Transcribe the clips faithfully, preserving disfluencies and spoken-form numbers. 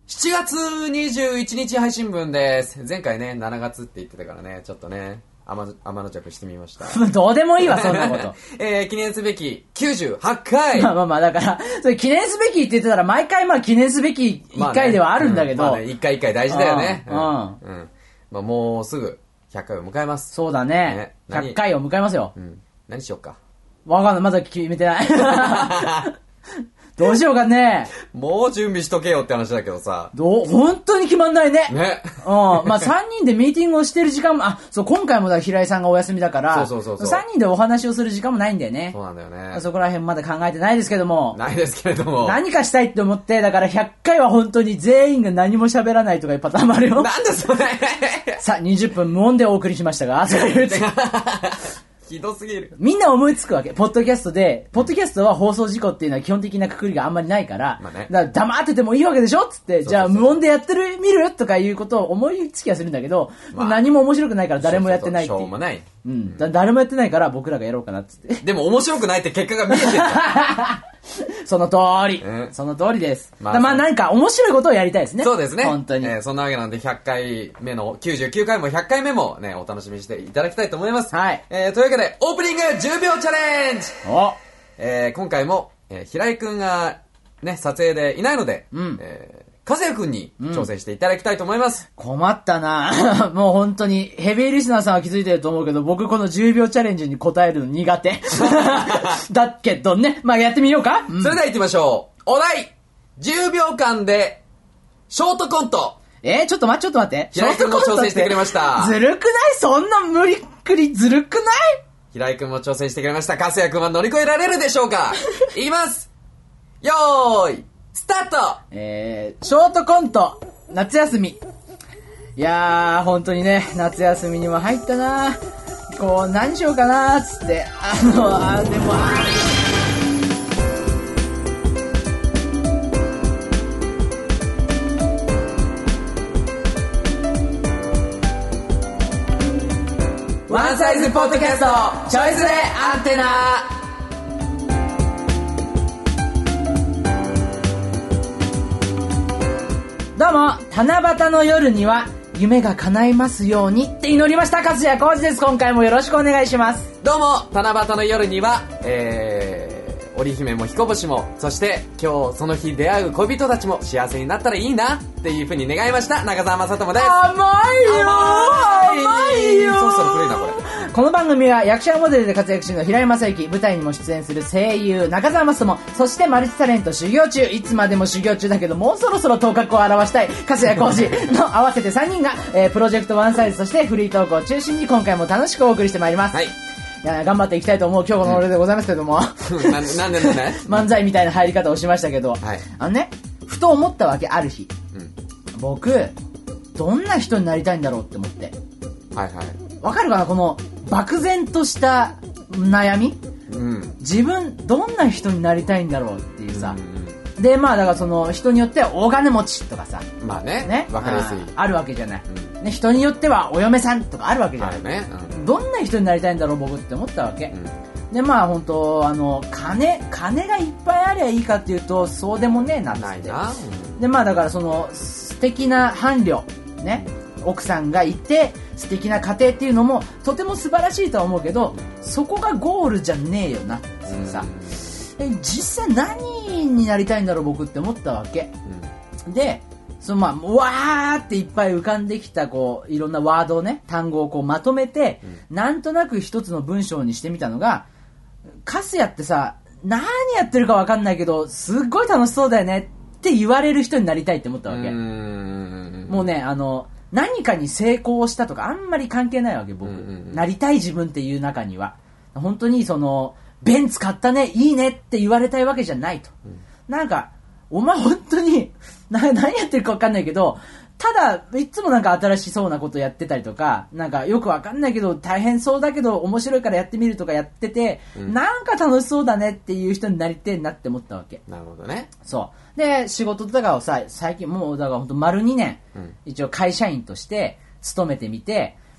しちがつにじゅういちにち配信分です。前回ね、しちがつって言ってたからね、ちょっとね、天の着してみました。 どうでもいいわ、そんなこと。 えー、記念すべききゅうじゅうはちかい。 まあまあまあ、だから、それ記念すべきって言ってたら、毎回まあ記念すべきいっかいではあるんだけど。 まあね、いっかいいっかい大事だよね。 うん。うん。 うん。まあもうすぐひゃっかいを迎えます。 そうだね。ねひゃっかいを迎えますよ。 うん。何しよっか。 わかんない。まだ決めてない。どうしようかね。 もう準備しとけよって話だけどさ。 どう、本当に決まんないね。 ね。 うん。まあさんにんでミーティングをしてる時間も、あ、そう、今回もだ平井さんがお休みだから、 そうそうそうそう。 さんにんでお話をする時間もないんだよね。 そうなんだよね。 そこら辺まだ考えてないですけども。 ないですけれども。 何かしたいって思って、だからひゃっかいは本当に全員が何も喋らないとかいうパターンもあるよ。 なんでそれさあ、にじゅっぷん無音でお送りしましたが、 ひどすぎる。 みんな思いつくわけ。ポッドキャストで、ポッドキャストは放送事故っていうのは基本的なくくりがあんまりないから、まあね、だから黙っててもいいわけでしょっつって、じゃあ無音でやってる、見るとかいうことを思いつきはするんだけど、まあ、何も面白くないから誰もやってないっていう。 しょうもない。 うん。だ誰もやってないから僕らがやろうかなっつって。 でも面白くないって結果が見えてる。 その通り、うん。その通りです。まあ、まあ何か面白いことをやりたいですね。 そうですね。 本当に。 えー、そんなわけなんでひゃっかいめの、きゅうじゅうきゅうかいもひゃっかいめもね、お楽しみにしていただきたいと思います。 はい。 えー、というわけで、オープニングじゅうびょうチャレンジおえー、今回も、えー、平井くんがね、撮影でいないので、うん。えーかずやくんに挑戦していただきたいと思います。 うん、困ったなもう本当に、ヘビーリスナーさんは気づいてると思うけど、僕このじゅうびょうチャレンジに答えるの苦手。だけどね、まあやってみようか、 うん、それでは行ってみましょう。お題じゅうびょうかんで、ショートコント。 えー、ちょっと待って、ちょっと待って。 平井くんも挑戦してくれました。 ずるくないそんな無理くりずるくない平井くんも挑戦してくれました。かずやくんは乗り越えられるでしょうか言います。よーい。スタート。 えー、ショートコント、夏休み。いやー、本当にね、夏休みにも入ったなこう、何しようかなーつって、あの、あ、でも、あワンサイズポッドキャスト、チョイスでアンテナ。 どうも、七夕の夜には夢が叶いますようにって祈りました。勝谷浩二です。今回もよろしくお願いします。 どうも、七夕の夜には、えー、織姫も彦星も、そして今日その日出会う恋人たちも幸せになったらいいなっていう風に願いました。中澤正智です。 甘いよ甘いよそろそろ古いなこれ。 この番組は役者モデルで活躍中の平井正幸、舞台にも出演する声優中澤正智、そしてマルチタレント修行中、いつまでも修行中だけどもうそろそろ頭角を現したい粕谷浩二の合わせてさんにんが、えー、プロジェクトワンサイズとしてフリートークを中心に今回も楽しくお送りしてまいります。はい。いや頑張っていきたいと思う今日この俺でございますけども、 うん、な, なんでね漫才みたいな入り方をしましたけど、はい、あのねふと思ったわけある日、うん、僕どんな人になりたいんだろうって思って、はいはい、わかるかなこの漠然とした悩み、うん、自分どんな人になりたいんだろうっていうさ、うん、でまあだからその人によっては大金持ちとかさ、まあね、ねわかりやすい あ, あるわけじゃない、うんね、人によってはお嫁さんとかあるわけじゃない、ねうん、どんな人になりたいんだろう僕って思ったわけ、うん、でまあ本当あの金金がいっぱいありゃいいかっていうとそうでもねえなってないな、うん、でまあだからその素敵な伴侶ね奥さんがいて素敵な家庭っていうのもとても素晴らしいとは思うけどそこがゴールじゃねえよなっていうさ、うん、実際何になりたいんだろう僕って思ったわけ、うん、でそのまあわーっていっぱい浮かんできたこういろんなワードをね単語をこうまとめて、うん、なんとなく一つの文章にしてみたのがカスヤってさ何やってるか分かんないけどすっごい楽しそうだよねって言われる人になりたいって思ったわけ。うーんもうねあの何かに成功したとかあんまり関係ないわけ僕、うんうんうん、なりたい自分っていう中には本当にそのベンツ買ったねいいねって言われたいわけじゃないと、うん、なんかお前本当にな何やってるか分かんないけどただいつもなんか新しそうなことやってたりとかなんかよく分かんないけど大変そうだけど面白いからやってみるとかやってて、うん、なんか楽しそうだねっていう人になりてえなって思ったわけ。 なるほどね。 そうで仕事とかをさ最近もうだから本当丸にねん、うん、一応会社員として勤めてみて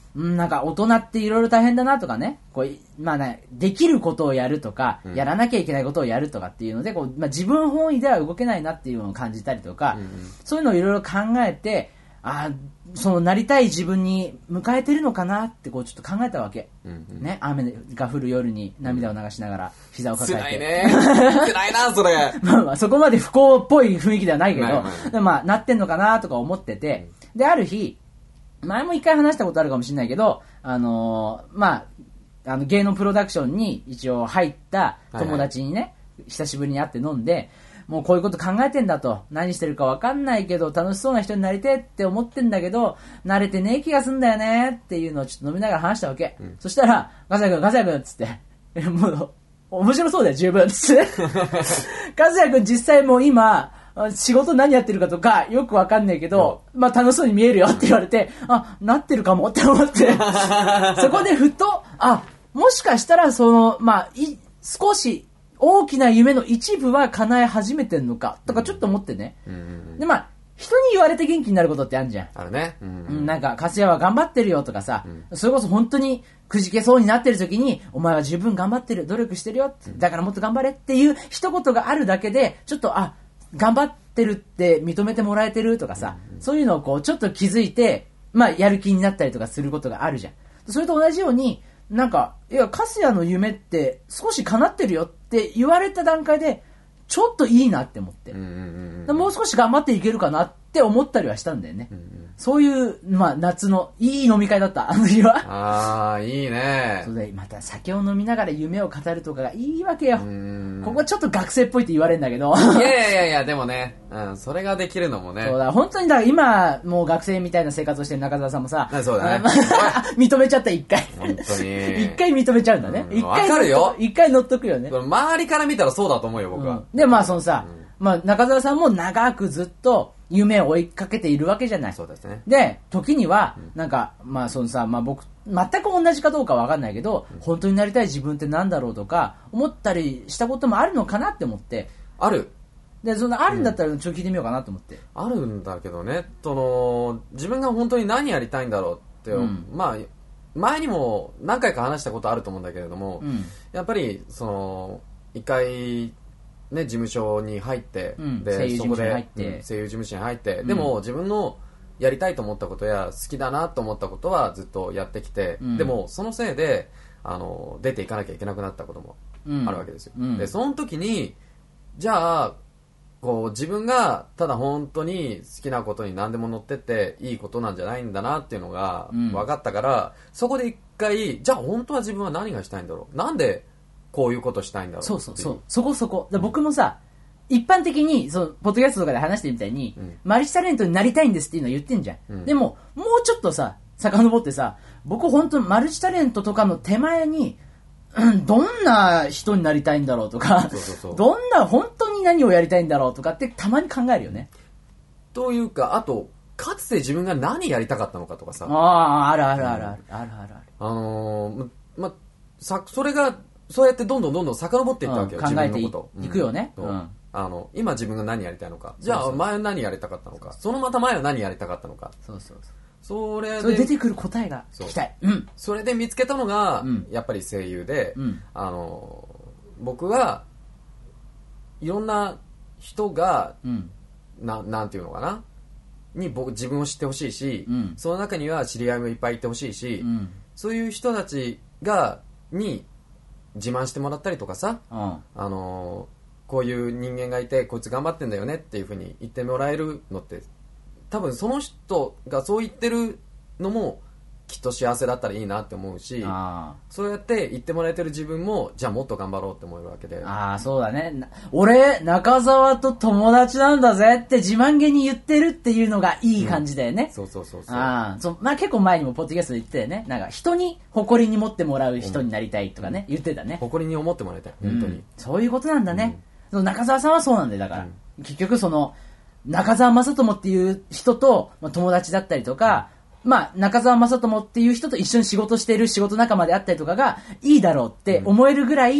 なんか大人っていろいろ大変だなとかね、こう、まあね、できることをやるとか、うん、やらなきゃいけないことをやるとかっていうので、こう、まあ、自分本位では動けないなっていうのを感じたりとか、うんうん、そういうのをいろいろ考えて、あそのなりたい自分に迎えてるのかなってこうちょっと考えたわけ、うんうん、ね、雨が降る夜に涙を流しながら膝を抱えて、 辛いね辛いなそれまあまあそこまで不幸っぽい雰囲気ではないけど、はいはい、でまあなってんのかなとか思ってて、である日前も一回話したことあるかもしれないけど、あのー、まああの芸能プロダクションに一応入った友達にね、はいはい、久しぶりに会って飲んで、もうこういうこと考えてんだと、何してるか分かんないけど楽しそうな人になりてって思ってんだけど慣れてねえ気がすんだよねっていうのをちょっと飲みながら話したわけ、うん、そしたらガサヤ君ガサヤ君っつってもう面白そうだよ十分っつってガサヤ君実際もう今仕事何やってるかとかよく分かんないけど、うん、まあ楽しそうに見えるよって言われて、あ、なってるかもって思ってそこでふと、あ、もしかしたらそのまあい少し大きな夢の一部は叶え始めてんのかとかちょっと思ってね、うんうんうん、でまあ人に言われて元気になることってあるじゃん。 あるね、うんうん、 なんかカスヤは頑張ってるよとかさ、うん、それこそ本当にくじけそうになってる時にお前は十分頑張ってる、努力してるよ、だからもっと頑張れっていう一言があるだけでちょっと、あ、頑張ってるって認めてもらえてるとかさ、うんうん、そういうのをこうちょっと気づいて、まあやる気になったりとかすることがあるじゃん。それと同じようになんか、いや、カスヤの夢って少し叶ってるよって言われた段階で、ちょっといいなって思って。うんうんうん、もう少し頑張っていけるかなって思ったりはしたんだよね。うんうん、そういう、まあ、夏のいい飲み会だった、あの日は。 ああ、いいね。 そうで、また酒を飲みながら夢を語るとかがいいわけよ。ここはちょっと学生っぽいって言われるんだけど。 いやいやいやいや、でもね、うん、それができるのもね。 そうだ、本当にだから今、もう学生みたいな生活をしてる中澤さんもさ、 そうだね。 認めちゃった、一回。 本当に。 一回認めちゃうんだね。一、うん、回。 わかるよ。 一回乗っとくよね。 周りから見たらそうだと思うよ、僕は。うん、 で、まあ、そのさ、うん、まあ、中澤さんも長くずっと夢を追いかけているわけじゃない。 そうですね。 で、時には、なんか、まあ、そのさ、まあ僕、全く同じかどうかわかんないけど、うん、本当になりたい自分ってなんだろうとか、思ったりしたこともあるのかなって思って。 ある。 で、そのあるんだったらちょっと聞いてみようかなと思って。 うん、あるんだけどね、その、自分が本当に何やりたいんだろうって、うん、まあ、前にも何回か話したことあると思うんだけれども、うん、やっぱり、その、一回、ね、事務所に入って、うん、でそこで、うん、声優事務所に入って、うん、でも自分のやりたいと思ったことや好きだなと思ったことはずっとやってきて、うん、でもそのせいであの出ていかなきゃいけなくなったこともあるわけですよ、うん、でその時にじゃあこう自分がただ本当に好きなことに何でも乗ってっていいことなんじゃないんだなっていうのが分かったから、うん、そこで一回じゃあ本当は自分は何がしたいんだろう、なんでこういうことしたいんだろう。 そうそうそう。そこそこ。で僕もさ、一般的に、その、ポッドキャストとかで話してるみたいに、うん、マルチタレントになりたいんですっていうのを言ってんじゃん。うん、でも、もうちょっとさ、遡ってさ、僕本当にマルチタレントとかの手前に、うん、どんな人になりたいんだろうとか、そうそうそう、どんな、本当に何をやりたいんだろうとかってたまに考えるよね。 というか、あと、かつて自分が何やりたかったのかとかさ。 ああ、あるあるあるある、うん、あるあるある。 あのー、ま、ま、さ、それが、そうやってどんどんどんどん遡っていったわけよ、 うん、考えて い, いくよね、うん、 あの今自分が何やりたいのか、じゃあ前は何やりたかったのか、そのまた前は何やりたかったのか、 そうそうそう、 それでそれ出てくる答えが聞きたい、 うん、それで見つけたのが、うん、やっぱり声優で、うん、あの僕はいろんな人が、うん、な, なんていうのかなに僕自分を知ってほしいし、うん、その中には知り合いもいっぱいいてほしいし、うん、そういう人たちがに自慢してもらったりとかさ、うん、あのー、こういう人間がいてこいつ頑張ってんだよねっていう風に言ってもらえるのって多分その人がそう言ってるのもきっと幸せだったらいいなって思うし、あそうやって言ってもらえてる自分もじゃあもっと頑張ろうって思えるわけで、 ああそうだね、俺中澤と友達なんだぜって自慢げに言ってるっていうのがいい感じだよね、うん、 そうそうそうそう、 あそう、まあ、結構前にもポッドキャストで言ってたよね、なんか人に誇りに持ってもらう人になりたいとかね、うん、言ってたね、 誇りに思ってもらいたい本当に、うん、 そういうことなんだね、うん、その中澤さんはそうなんだよ、だから、うん、結局その中澤正智っていう人と、まあ、友達だったりとか、うん、まあ、中澤正智っていう人と一緒に仕事している仕事仲間であったりとかがいいだろうって思えるぐらい、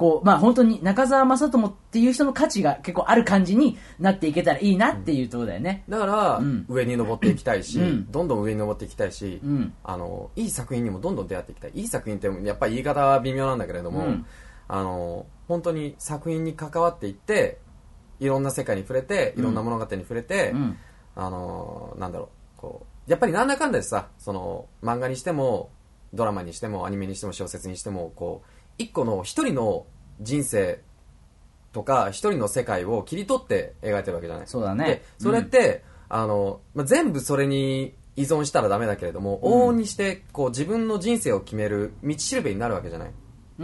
こう、まあ本当に中澤正智っていう人の価値が結構ある感じになっていけたらいいなっていうところだよね。 だから、うん、上に登っていきたいし、うん、どんどん上に登っていきたいし、 うん、 あの、いい作品にもどんどん出会っていきたい。いい作品ってやっぱり言い方は微妙なんだけれども、うん、あの、本当に作品に関わっていって、いろんな世界に触れて、いろんな物語に触れて、うん、あの、なんだろう、こう、やっぱりなんだかんだでさ、その、漫画にしても、ドラマにしても、アニメにしても、小説にしても、こう、一個の一人の人生とか一人の世界を切り取って描いてるわけじゃない。 そうだね。 でそれって、うん、あのまあ、全部それに依存したらダメだけれども、うん、往々にしてこう自分の人生を決める道しるべになるわけじゃない。 うん、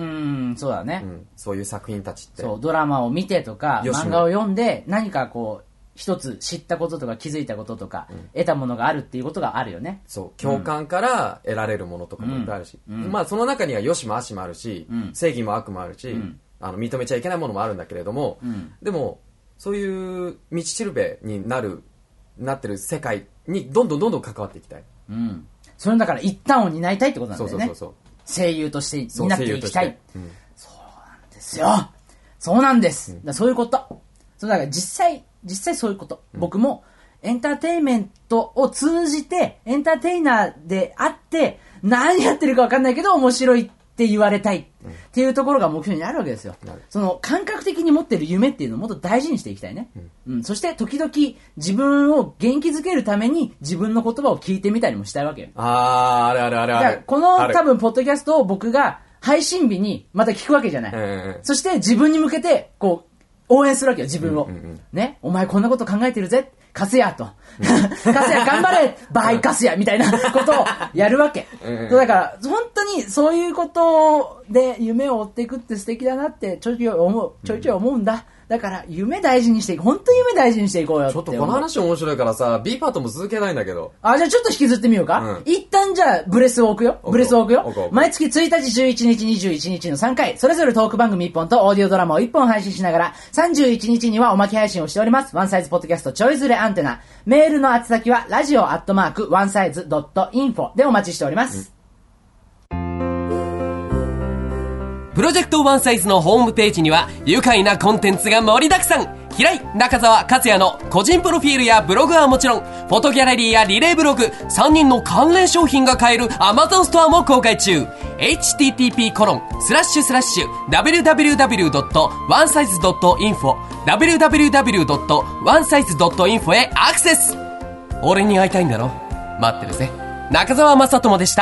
そうだね、 うん、そういう作品たちって。 そうドラマを見てとか漫画を読んで何かこう一つ知ったこととか気づいたこととか、うん、得たものがあるっていうことがあるよね。 そう共感から得られるものとかもいっぱいあるし、うんうん、まあその中には良しも悪しもあるし、うん、正義も悪もあるし、うん、あの認めちゃいけないものもあるんだけれども、うん、でもそういう道しるべになるなってる世界にどんどんどんどん関わっていきたい、 うん、それだから一端を担いたいってことなんだよね。そうそうそうそう声優として担っていきたい。そう、うん、そうなんですよ。そうなんです、うん、だそういうことそうだから実際実際そういうこと、うん、僕もエンターテインメントを通じてエンターテイナーであって何やってるか分かんないけど面白いって言われたいっていうところが目標になるわけですよ、うん、その感覚的に持ってる夢っていうのをもっと大事にしていきたいね、うんうん、そして時々自分を元気づけるために自分の言葉を聞いてみたりもしたいわけよ。 あーあれあれあれあれこの多分ポッドキャストを僕が配信日にまた聞くわけじゃない、うん、そして自分に向けてこう応援するわけよ自分を、うんうんうん、ねお前こんなこと考えてるぜカスヤとカスヤ頑張れバイカスヤみたいなことをやるわけうんだから本当にそういうことで夢を追っていくって素敵だなってちょいちょい思うちょいちょい思うんだ。だから夢大事にしていく本当に夢大事にしていこうよって。 ちょっとこの話面白いからさ B パートも続けないんだけど。 あじゃあちょっと引きずってみようか、うん、一旦じゃあブレスを置くよブレスを置くよ。毎月ついたちじゅういちにちにじゅういちにちのさんかいそれぞれトーク番組いっぽんとオーディオドラマをいっぽん配信しながらさんじゅういちにちにはおまけ配信をしております。ワンサイズポッドキャストちょいずれアンテナメールの宛先はラジオアットマークワンサイズドットインフォでお待ちしております、うんプロジェクトワンサイズのホームページには愉快なコンテンツが盛りだくさん。平井中澤克也の個人プロフィールやブログはもちろんフォトギャラリーやリレーブログさんにんの関連商品が買える Amazon ストアも公開中。 エイチティーティーピーコロンスラッシュスラッシュダブリューダブリューダブリュードットワンサイズドットインフォ ダブリューダブリューダブリュードットワンサイズドットインフォ へアクセス。俺に会いたいんだろ待ってるぜ。中澤正智でした。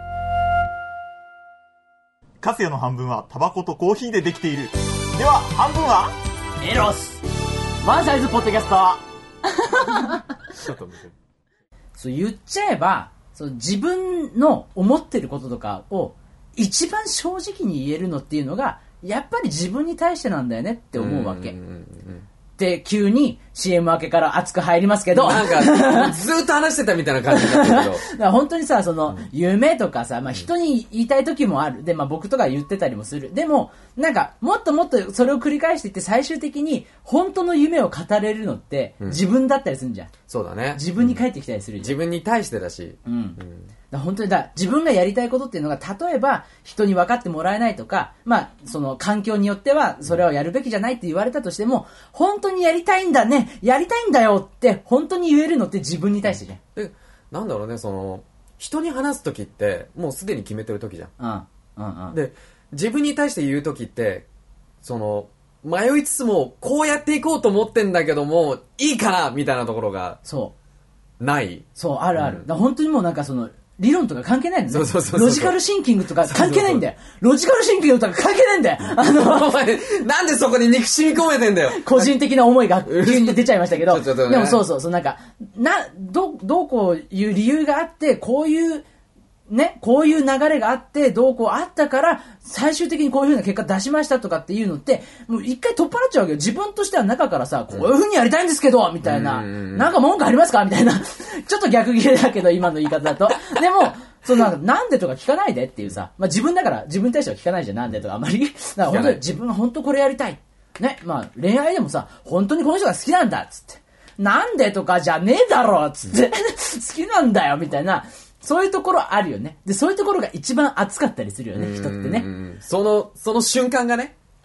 カスヤの半分はタバコとコーヒーでできている。では半分はエロス。ワンサイズポッドキャストちょっと見てそう言っちゃえばそう自分の思ってることとかを一番正直に言えるのっていうのがやっぱり自分に対してなんだよねって思うわけ。うんうんうんで急に シーエム 明けから熱く入りますけどなんかずっと話してたみたいな感じになってるけどだから本当にさその、うん、夢とかさ、まあ、人に言いたい時もあるで、まあ、僕とか言ってたりもする。でもなんかもっともっとそれを繰り返していって最終的に本当の夢を語れるのって、うん、自分だったりするんじゃん。 そうだね。 自分に返ってきたりするじゃん、 うん、自分に対してだし、 うんうんだ本当にだ自分がやりたいことっていうのが例えば人に分かってもらえないとか、まあ、その環境によってはそれをやるべきじゃないって言われたとしても本当にやりたいんだねやりたいんだよって本当に言えるのって自分に対してじゃん。 でなんだろうねその人に話す時ってもうすでに決めてる時じゃん、うんうんうん、で自分に対して言う時ってその迷いつつもこうやっていこうと思ってんだけどもいいかなみたいなところがそうないそうあるある、うん、だ本当にもうなんかその理論とか関係ないんだよ。 そうそうそうそう。 ロジカルシンキングとか関係ないんだよ。ロジカルシンキングとか関係ないんだよ。あの、 お前、なんでそこに憎しみ込めてんだよ。 個人的な思いが急に出ちゃいましたけど。ちょっとね、でもそうそう、そうなんか、な、ど、どうこういう理由があって、こういう、ね、こういう流れがあって、どうこうあったから、最終的にこういう風な結果出しましたとかっていうのって、もう一回取っ払っちゃうわけよ。自分としては中からさ、こういう風にやりたいんですけど、みたいな。なんか文句ありますかみたいな。ちょっと逆切れだけど、今の言い方だと。でも、そのなんでとか聞かないでっていうさ、まあ自分だから自分に対しては聞かないじゃん、なんでとかあんまり。だから本当に自分が本当これやりたい。ね、まあ恋愛でもさ、本当にこの人が好きなんだっつって。なんでとかじゃねえだろっつって。好きなんだよみたいな。そういうところあるよね。で、そういうところが一番熱かったりするよね、人ってね。 その、その瞬間がね。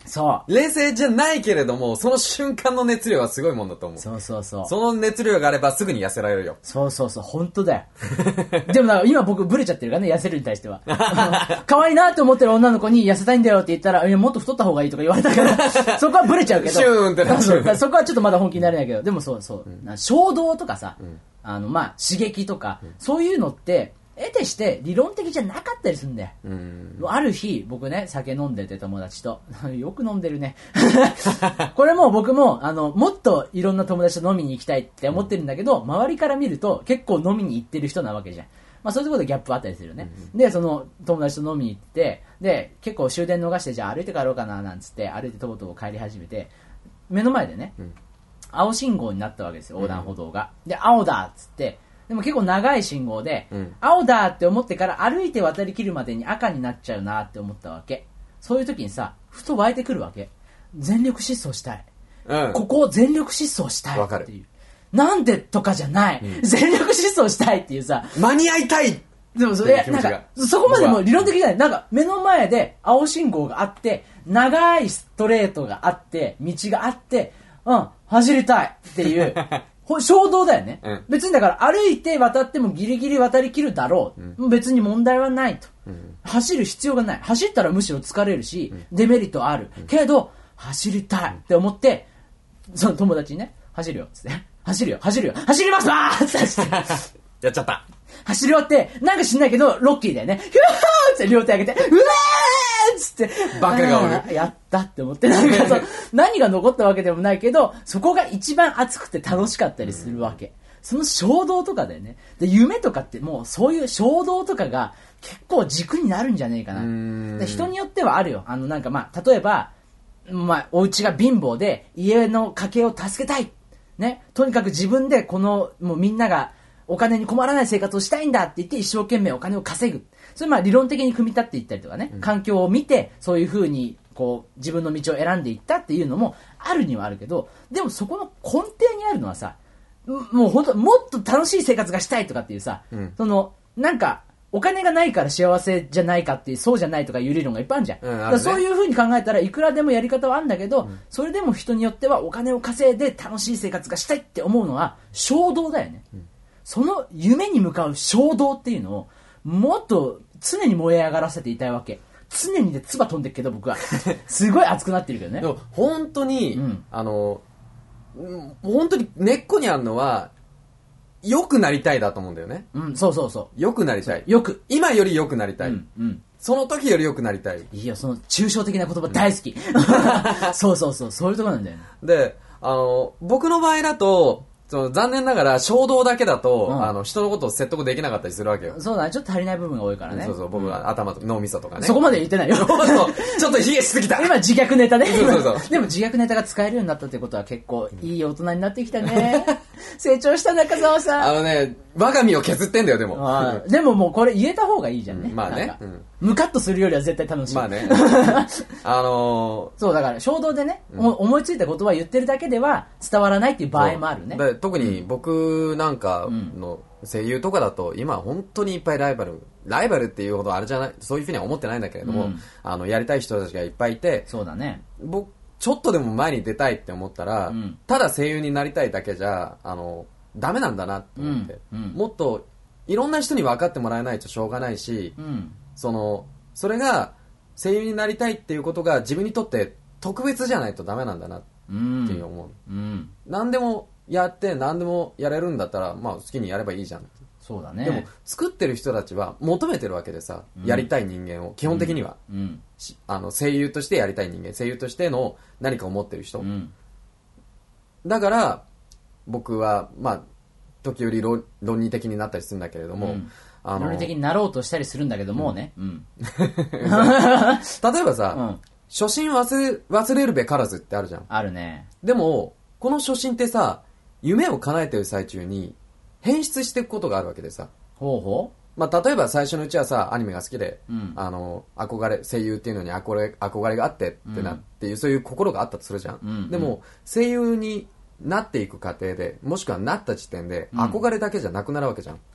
そう。 冷静じゃないけれども、その瞬間の熱量はすごいもんだと思う。 そうそうそう。 その熱量があればすぐに痩せられるよ。 そうそうそう、本当だよ。でもなんか今僕ブレちゃってるからね、痩せるに対しては。可愛いなって思ってる女の子に痩せたいんだよって言ったら、いや、もっと太った方がいいとか言われたから、そこはブレちゃうけど。 シューンってなっちゃう。 そこはちょっとまだ本気になれないけど、でもそうそう。うん、衝動とかさ、うん、あの、まあ、刺激とか、うん、そういうのって、得てして理論的じゃなかったりするんだよ。うんある日、僕ね、酒飲んでて友達と。よく飲んでるね。これも僕も、あの、もっといろんな友達と飲みに行きたいって思ってるんだけど、周りから見ると結構飲みに行ってる人なわけじゃん。まあそういうところでギャップあったりするよね。うん、で、その友達と飲みに行って、で、結構終電逃して、じゃあ歩いて帰ろうかななんつって、歩いてとぼとぼ帰り始めて、目の前でね、うん、青信号になったわけですよ、横断歩道が。で、青だっつって、でも結構長い信号で、うん、青だって思ってから歩いて渡り切るまでに赤になっちゃうなって思ったわけ。そういう時にさ、ふと湧いてくるわけ。全力疾走したい。うん、ここを全力疾走したいっていう。なんでとかじゃない、うん。全力疾走したいっていうさ。 間に合いたいでもそれ、なんか、そこまでも理論的じゃない。なんか、目の前で青信号があって、長いストレートがあって、道があって、うん、走りたいっていう。衝動だよね、うん、別にだから歩いて渡ってもギリギリ渡りきるだろう、うん、別に問題はないと、うん、走る必要がない走ったらむしろ疲れるし、うん、デメリットある、うん、けど走りたいって思ってその友達にね走るよっつって走るよ走るよ走りますわーって走ってやっちゃった走り終わってなんか知んないけどロッキーだよねヒューって両手上げてうわーっつってバカがおるやったって思ってなんかそう何が残ったわけでもないけどそこが一番熱くて楽しかったりするわけ、うん、その衝動とかだよねで夢とかってもうそういう衝動とかが結構軸になるんじゃねえかなで人によってはあるよあのなんかまあ例えばまあお家が貧乏で家の家計を助けたいねとにかく自分でこのもうみんながお金に困らない生活をしたいんだって言って一生懸命お金を稼ぐ。それまあ理論的に組み立っていったりとかね、うん、環境を見てそういう風にこう自分の道を選んでいったっていうのもあるにはあるけど、でもそこの根底にあるのはさ、もう本当もっと楽しい生活がしたいとかっていうさ、うん、そのなんかお金がないから幸せじゃないかっていうそうじゃないとかいう理論がいっぱいあるじゃん。うん、あるね、だからそういう風に考えたらいくらでもやり方はあるんだけど、うん、それでも人によってはお金を稼いで楽しい生活がしたいって思うのは衝動だよね。うんその夢に向かう衝動っていうのをもっと常に燃え上がらせていたいわけ。常にで唾飛んでるけど僕はすごい熱くなってるけどね。 でも本当に、うん、あの本当に根っこにあるのは良くなりたいだと思うんだよね。 うん、そうそうそう。 良くなりたい。 よく今より良くなりたい。 うんうん、 その時より良くなりたい。 いいよその抽象的な言葉大好き。そうそうそうそういうところなんだよね。 で、あの僕の場合だと。その残念ながら衝動だけだと、うん、あの人のことを説得できなかったりするわけよ。 そうだねちょっと足りない部分が多いからね。 そうそう僕は、うん、頭と脳みそとかね。 そこまで言ってないよ。そうちょっと冷えしすぎた。 今自虐ネタね。 そうそうそうでも自虐ネタが使えるようになったってことは結構いい大人になってきたね。成長した中澤さん。 あのね我が身を削ってんだよでも。 でももうこれ言えた方がいいじゃんね。 うん、まあね。うんムカッとするよりは絶対楽しい。 まあね。あのー、 そうだから衝動でね、うん、思いついた言葉を言ってるだけでは伝わらないっていう場合もあるね。 特に僕なんかの声優とかだと今本当にいっぱいライバルライバルっていうほどあれじゃないそういうふうには思ってないんだけれども、うん、あのやりたい人たちがいっぱいいてそうだね僕ちょっとでも前に出たいって思ったら、うん、ただ声優になりたいだけじゃあのダメなんだなって思って、うんうん、もっといろんな人に分かってもらえないとしょうがないし、うんそのそれが声優になりたいっていうことが自分にとって特別じゃないとダメなんだなっていう思う、うんうん、何でもやって何でもやれるんだったら、まあ、好きにやればいいじゃん。 そうだね。 でも作ってる人たちは求めてるわけでさ、うん、やりたい人間を基本的には、うんうん、あの声優としてやりたい人間声優としての何かを持ってる人、うん、だから僕はまあ時折論理的になったりするんだけれども、うんあの論理的になろうとしたりするんだけどもね、うんうん、例えばさ、うん、初心忘れ、忘れるべからずってあるじゃん。 あるね。 でもこの初心ってさ夢を叶えてる最中に変質していくことがあるわけでさほうほう、まあ、例えば最初のうちはさアニメが好きで、うん、あの憧れ声優っていうのに憧れ、憧れがあってってなっていう、うん、そういう心があったとするじゃん、うんうん、でも声優になっていく過程でもしくはなった時点で憧れだけじゃなくなるわけじゃん、うん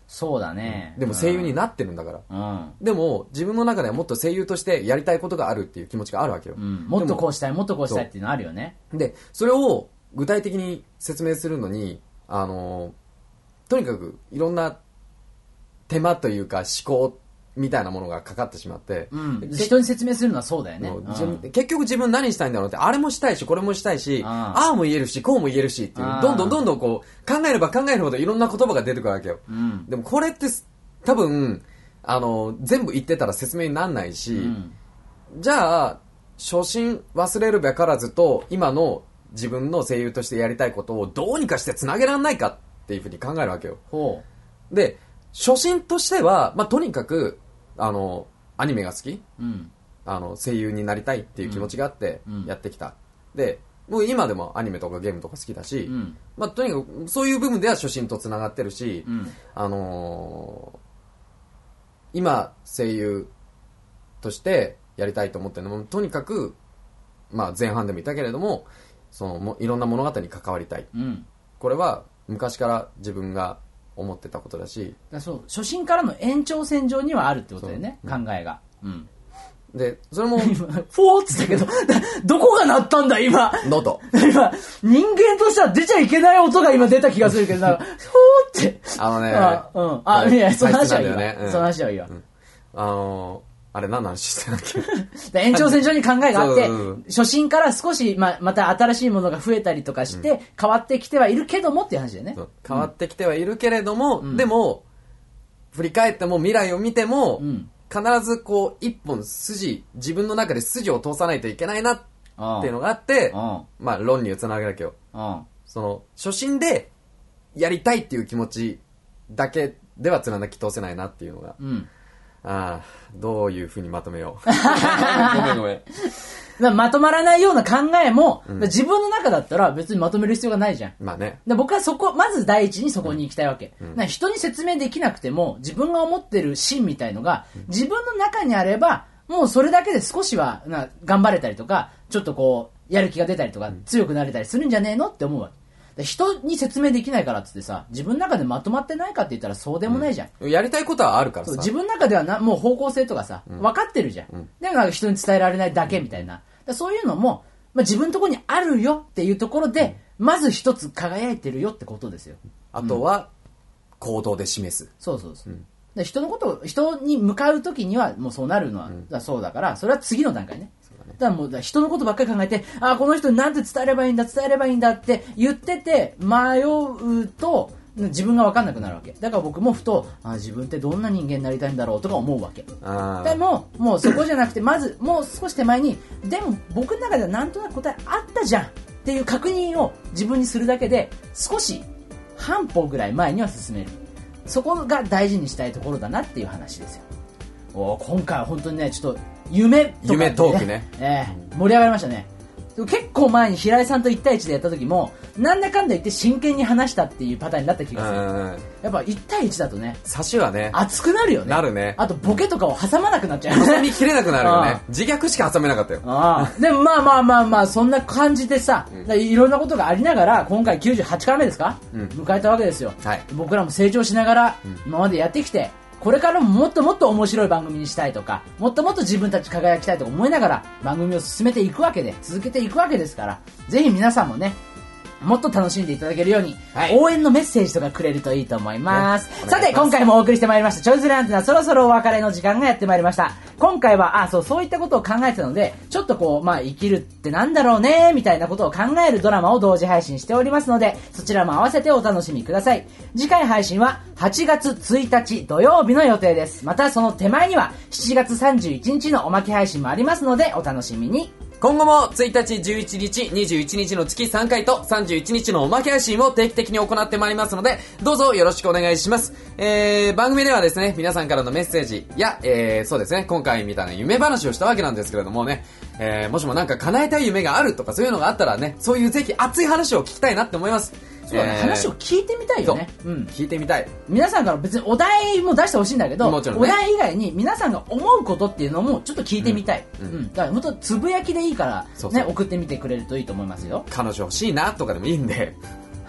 そうだね。 でも声優になってるんだから。 うん。 でも、自分の中ではもっと声優としてやりたいことがあるっていう気持ちがあるわけよ。 うん。もっとこうしたい、もっとこうしたいっていうのあるよね。 で、それを具体的に説明するのに、あの、とにかくいろんな手間というか思考みたいなものがかかってしまって、 うん、人に説明するのはそうだよね、うん、 結局自分何したいんだろうって、あれもしたいしこれもしたいし、ああも言えるしこうも言えるしっていう、どんどんどんどんこう考えれば考えるほどいろんな言葉が出てくるわけよ、うん、でもこれって多分あの全部言ってたら説明にならないし、うん、じゃあ初心忘れるべからずと今の自分の声優としてやりたいことをどうにかしてつなげられないかっていうふうに考えるわけよ。 ほうで初心としては、まあ、とにかくあのアニメが好き、うん、あの声優になりたいっていう気持ちがあってやってきた、うん、でもう今でもアニメとかゲームとか好きだし、うんまあ、とにかくそういう部分では初心とつながってるし、うん、あのー、今声優としてやりたいと思ってるのもとにかく、まあ、前半でも言ったけれどもそのもいろんな物語に関わりたい、うん、これは昔から自分が思ってたことだし、 だそう初心からの延長線上にはあるってことだよね、考えが、うん、 でそれもフォーっつったけどどこが鳴ったんだ今喉今人間としては出ちゃいけない音が今出た気がするけどなんかフォーってあのねあ、うん、あいやその話はいいわ、ねうん、その話はいいわ、うん、 あのーあれ何の話してたっけ延長線上に考えがあって初心から少し ま, また新しいものが増えたりとかして、うん、変わってきてはいるけどもっていう話だよね。 変わってきてはいるけれども、うん、でも振り返っても未来を見ても、うん、必ずこう一本筋自分の中で筋を通さないといけないなっていうのがあって、まあ論につなげるわけよ。その初心でやりたいっていう気持ちだけでは貫き通せないなっていうのが、うんああ、どういう風にまとめよう。ごめんごめん。まとまらないような考えも、うん、自分の中だったら別にまとめる必要がないじゃん。 まあね。 僕はそこ、まず第一にそこに行きたいわけ。うん、人に説明できなくても、自分が思ってる芯みたいのが、自分の中にあれば、もうそれだけで少しはな頑張れたりとか、ちょっとこう、やる気が出たりとか、強くなれたりするんじゃねえのって思うわけ。人に説明できないからっつってさ自分の中でまとまってないかって言ったらそうでもないじゃん、 うん、やりたいことはあるからさ自分の中ではなもう方向性とかさ、うん、分かってるじゃん、うん、でもなんか人に伝えられないだけみたいなだそういうのも、まあ、自分のところにあるよっていうところで、うん、まず一つ輝いてるよってことですよ。 あとは、うん、行動で示す。 そうそうそう、うん、で人のこと人に向かう時にはもうそうなるのは、うん、だそうだからそれは次の段階ね。だからもう人のことばっかり考えてあこの人になんて伝えればいいんだ伝えればいいんだって言ってて迷うと自分が分かんなくなるわけだから僕もふとあ自分ってどんな人間になりたいんだろうとか思うわけ。でももうそこじゃなくてまずもう少し手前にでも僕の中ではなんとなく答えあったじゃんっていう確認を自分にするだけで少し半歩ぐらい前には進める。そこが大事にしたいところだなっていう話ですよ。お今回は本当にねちょっと夢とか、ね、 夢トークね、 えー、盛り上がりましたね。結構前に平井さんといち対いちでやった時もなんだかんだ言って真剣に話したっていうパターンになった気がする。やっぱいち対いちだとね差しはね熱くなるよね。 なるね。 あとボケとかを挟まなくなっちゃう挟みきれなくなるよね自虐しか挟めなかったよ。 あでもまあまあまあまあそんな感じでさ、うん、いろんなことがありながら今回きゅうじゅうはちかいめですか、うん、迎えたわけですよ、はい、僕らも成長しながら今までやってきて、これからももっともっと面白い番組にしたいとかもっともっと自分たち輝きたいとか思いながら番組を進めていくわけで続けていくわけですからぜひ皆さんもねもっと楽しんでいただけるように、はい、応援のメッセージとかくれるといいと思います、ね、さて今回もお送りしてまいりましたちょいずれアンテナそろそろお別れの時間がやってまいりました。今回はあそうそういったことを考えてたのでちょっとこうまあ生きるってなんだろうねみたいなことを考えるドラマを同時配信しておりますのでそちらも合わせてお楽しみください。次回配信ははちがつついたち土曜日の予定です。またその手前にはしちがつさんじゅういちにちのおまけ配信もありますのでお楽しみに。 今後もついたち、じゅういちにち、にじゅういちにちの月さんかいとさんじゅういちにちのおまけ配信を定期的に行ってまいりますので、どうぞよろしくお願いします。えー、番組ではですね、皆さんからのメッセージや、えー、そうですね、今回みたいな夢話をしたわけなんですけれどもね、えー、もしもなんか叶えたい夢があるとかそういうのがあったらね、そういうぜひ熱い話を聞きたいなって思います。 そうだね、えー、話を聞いてみたいよね。 うん、聞いてみたい。 皆さんから別にお題も出してほしいんだけど、 もちろんね、 お題以外に皆さんが思うことっていうのもちょっと聞いてみたい。うん。うん、だから本当つぶやきでいいからね、そうそう送ってみてくれるといいと思いますよ。 彼女欲しいなとかでもいいんで。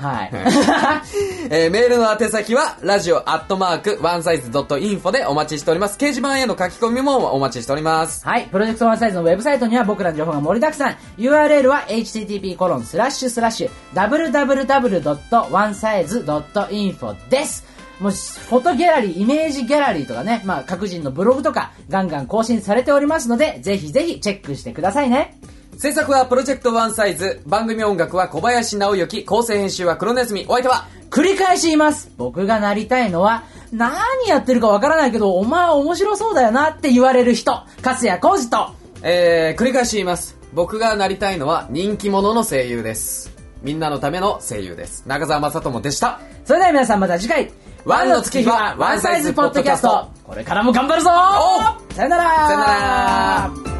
はい。 えー、メールの宛先は、ラジオアットマーク、ワンサイズドットインフォでお待ちしております。掲示板への書き込みもお待ちしております。 はい。プロジェクトワンサイズのウェブサイトには僕らの情報が盛りだくさん。ユーアールエル は エイチティーティーピーコロンスラッシュスラッシュダブリューダブリューダブリュードットワンサイズドットインフォ です。もう、フォトギャラリー、イメージギャラリーとかね、まあ、各人のブログとか、ガンガン更新されておりますので、ぜひぜひチェックしてくださいね。 制作はプロジェクトワンサイズ、番組音楽は小林直之、構成編集は黒ネズミ、お相手は、 繰り返し言います。僕がなりたいのは、何やってるかわからないけど、お前面白そうだよなって言われる人、粕谷浩二と、 えー、繰り返し言います。僕がなりたいのは人気者の声優です。みんなのための声優です。中澤正智でした。 それでは皆さんまた次回、 ワンの月日はワンサイズポッドキャスト。 これからも頑張るぞー。さよならー。 さよならー。